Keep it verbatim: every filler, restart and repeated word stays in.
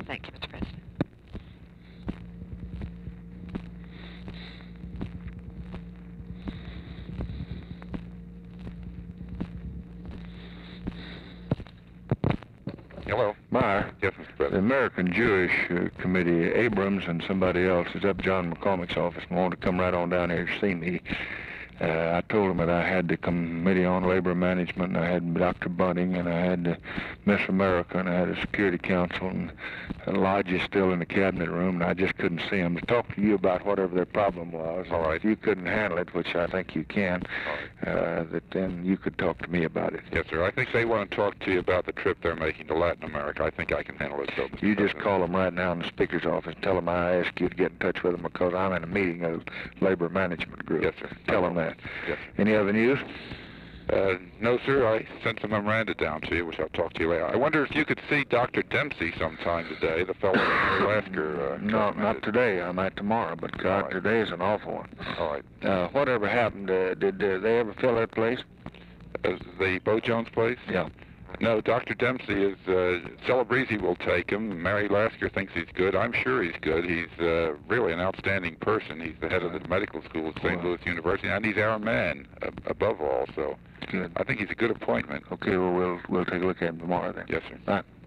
Thank you, Mister President. Hello. Meyer. Yes, Mister The President. American Jewish uh, Committee, Abrams and somebody else is up John McCormick's office and wanted to come right on down here to see me. Uh, I told him that I had the Committee on Labor Management, and I had Doctor Bunting, and I had uh, Miss America, and I had a Security Council, and uh, Lodge is still in the cabinet room, and I just couldn't see them to talk to you about whatever their problem was. All right. If you couldn't handle it, which I think you can, All right. uh, that then you could talk to me about it. Yes, sir. I think they want to talk to you about the trip they're making to Latin America. I think I can handle it, though, Mister You just President. call them right now in the Speaker's office. Tell them I asked you to get in touch with them because I'm in a meeting of Labor Management Group. Yes, sir. Tell them that. Yes. Any other news? Uh, no, sir. I sent some memoranda down to you, which I'll talk to you later. I wonder if you could see Doctor Dempsey sometime today, the fellow in Alaska. Uh, No, not recommended. today. I might tomorrow, but God, All right. today is an awful one. All right. Uh, whatever happened? Uh, did uh, they ever fill that place? Uh, the Bo Jones place? Yeah. No, Doctor Dempsey is, uh, Celebrezzi will take him. Mary Lasker thinks he's good. I'm sure he's good. He's uh, really an outstanding person. He's the head of the medical school at Saint Well. Louis University, and he's our man, uh, above all, so Good. I think he's a good appointment. Okay, well, we'll we'll take a look at him tomorrow then. Yes, sir. All right.